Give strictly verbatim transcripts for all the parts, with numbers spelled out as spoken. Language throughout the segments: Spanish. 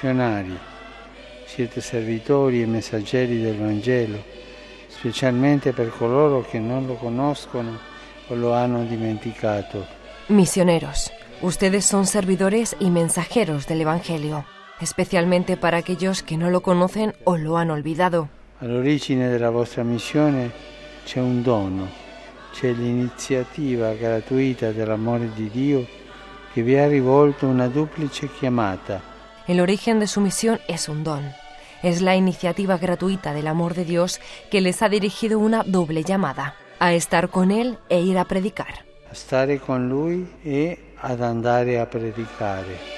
missionari. Siete servitori e messaggeri del Vangelo, specialmente per coloro che non lo conoscono o lo hanno dimenticato. Misioneros, ustedes son servidores y mensajeros del Evangelio, especialmente para aquellos que no lo conocen o lo han olvidado. All'origine della vostra missione c'è un dono, c'è l'iniziativa gratuita dell'amore di Dio che vi ha rivolto una duplice chiamata. El origen de su misión es un don. Es la iniciativa gratuita del amor de Dios que les ha dirigido una doble llamada, a estar con Él e ir a predicar. A stare con Lui e ad andare a predicare.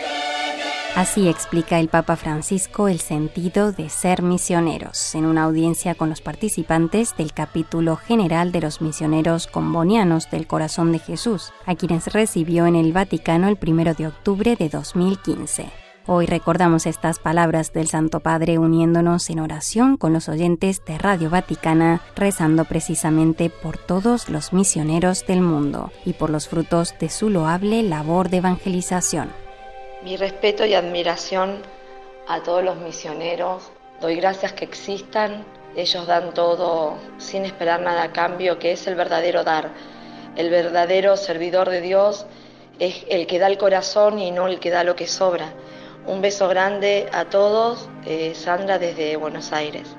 Así explica el Papa Francisco el sentido de ser misioneros en una audiencia con los participantes del capítulo general de los misioneros combonianos del Corazón de Jesús, a quienes recibió en el Vaticano el primero de octubre de dos mil quince. Hoy recordamos estas palabras del Santo Padre uniéndonos en oración con los oyentes de Radio Vaticana, rezando precisamente por todos los misioneros del mundo y por los frutos de su loable labor de evangelización. Mi respeto y admiración a todos los misioneros. Doy gracias que existan. Ellos dan todo sin esperar nada a cambio, que es el verdadero dar. El verdadero servidor de Dios es el que da el corazón y no el que da lo que sobra. Un beso grande a todos. Eh, Sandra desde Buenos Aires.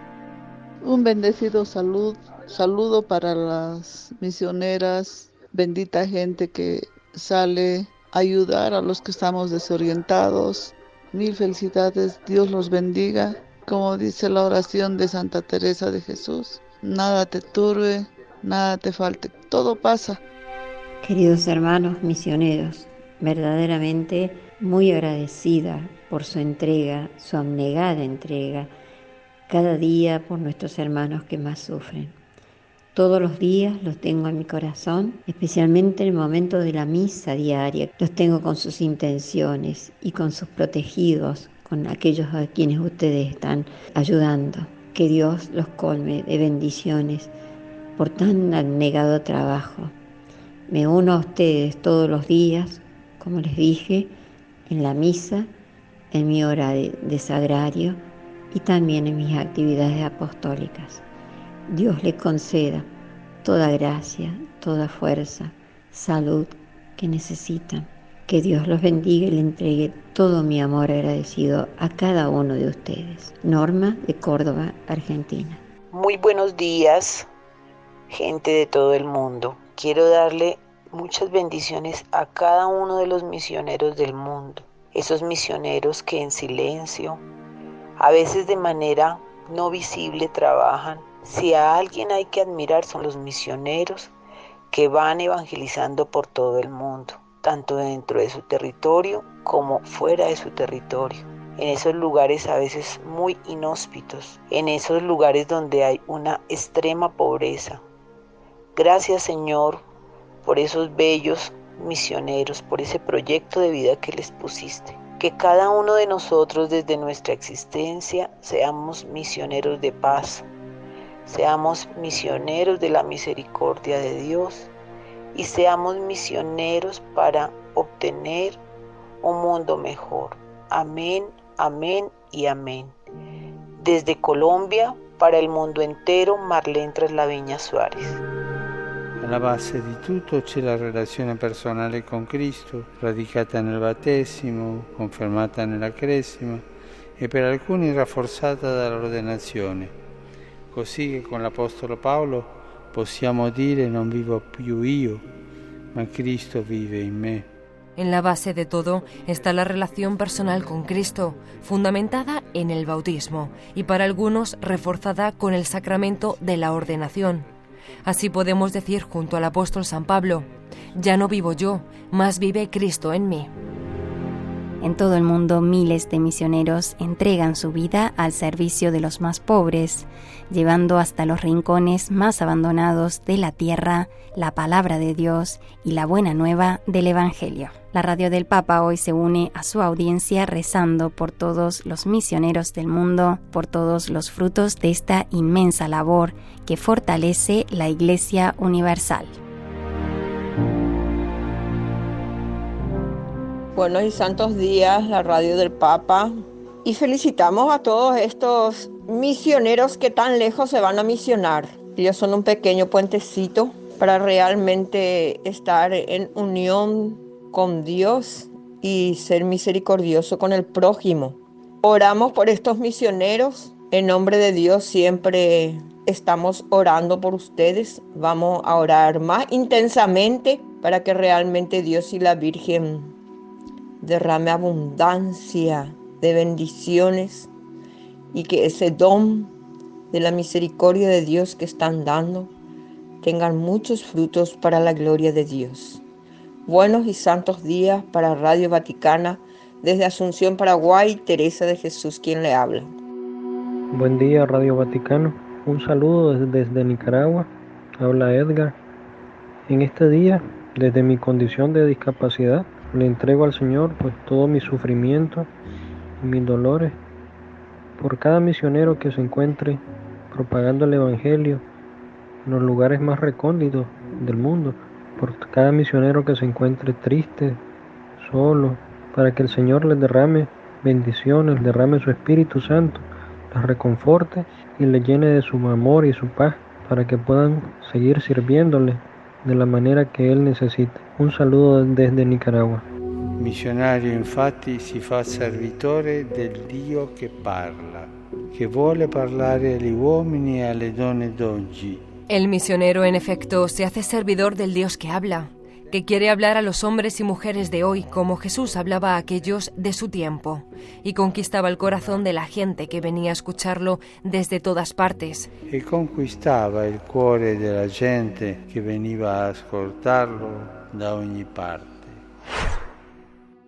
Un bendecido salud, saludo para las misioneras, bendita gente que sale ayudar a los que estamos desorientados. Mil felicidades, Dios los bendiga. Como dice la oración de Santa Teresa de Jesús, nada te turbe, nada te falte, todo pasa. Queridos hermanos misioneros, verdaderamente muy agradecida por su entrega, su abnegada entrega, cada día por nuestros hermanos que más sufren. Todos los días los tengo en mi corazón, especialmente en el momento de la misa diaria. Los tengo con sus intenciones y con sus protegidos, con aquellos a quienes ustedes están ayudando. Que Dios los colme de bendiciones por tan abnegado trabajo. Me uno a ustedes todos los días, como les dije, en la misa, en mi hora de, de sagrario y también en mis actividades apostólicas. Dios les conceda toda gracia, toda fuerza, salud que necesitan. Que Dios los bendiga y le entregue todo mi amor agradecido a cada uno de ustedes. Norma, de Córdoba, Argentina. Muy buenos días, gente de todo el mundo. Quiero darle muchas bendiciones a cada uno de los misioneros del mundo. Esos misioneros que en silencio, a veces de manera no visible, trabajan. Si a alguien hay que admirar son los misioneros que van evangelizando por todo el mundo, tanto dentro de su territorio como fuera de su territorio, en esos lugares a veces muy inhóspitos, en esos lugares donde hay una extrema pobreza. Gracias, Señor, por esos bellos misioneros, por ese proyecto de vida que les pusiste. Que cada uno de nosotros desde nuestra existencia seamos misioneros de paz, seamos misioneros de la misericordia de Dios y seamos misioneros para obtener un mundo mejor. Amén, amén y amén. Desde Colombia, para il mondo intero, Marlene Traslaviña Suárez. Alla base di tutto c'è la relazione personale con Cristo, radicata nel battesimo, confermata nella cresima e per alcuni rafforzata dall'ordinazione. Così che con l'Apostolo Paolo possiamo dire non vivo più io, ma Cristo vive in me. En la base de todo está la relación personal con Cristo, fundamentada en el bautismo y para algunos reforzada con el sacramento de la ordenación. Así podemos decir junto al apóstol San Pablo, ya no vivo yo, más vive Cristo en mí. En todo el mundo, miles de misioneros entregan su vida al servicio de los más pobres, llevando hasta los rincones más abandonados de la tierra la palabra de Dios y la buena nueva del Evangelio. La Radio del Papa hoy se une a su audiencia rezando por todos los misioneros del mundo, por todos los frutos de esta inmensa labor que fortalece la Iglesia Universal. Buenos y santos días, la Radio del Papa. Y felicitamos a todos estos misioneros que tan lejos se van a misionar. Ellos son un pequeño puentecito para realmente estar en unión con Dios y ser misericordioso con el prójimo. Oramos por estos misioneros. En nombre de Dios siempre estamos orando por ustedes. Vamos a orar más intensamente para que realmente Dios y la Virgen derrame abundancia de bendiciones y que ese don de la misericordia de Dios que están dando tengan muchos frutos para la gloria de Dios. Buenos y santos días para Radio Vaticana. Desde Asunción, Paraguay, Teresa de Jesús quien le habla. Buen día, Radio Vaticano. Un saludo desde, desde Nicaragua. Habla Edgar. En este día, desde mi condición de discapacidad, le entrego al Señor pues todo mi sufrimiento y mis dolores por cada misionero que se encuentre propagando el Evangelio en los lugares más recónditos del mundo, por cada misionero que se encuentre triste, solo, para que el Señor les derrame bendiciones, derrame su Espíritu Santo, les reconforte y les llene de su amor y su paz, para que puedan seguir sirviéndole de la manera che Él necessita. Un saludo desde Nicaragua. Missionario infatti si fa servitore del Dio che parla, che vuole parlare agli uomini e alle donne d'oggi. El misionero, en efecto, se hace servidor del Dios que habla, que quiere hablar a los hombres y mujeres de hoy como Jesús hablaba a aquellos de su tiempo, y conquistaba el corazón de la gente que venía a escucharlo desde todas partes. E conquistava il cuore della gente che veniva a ascoltarlo da ogni parte.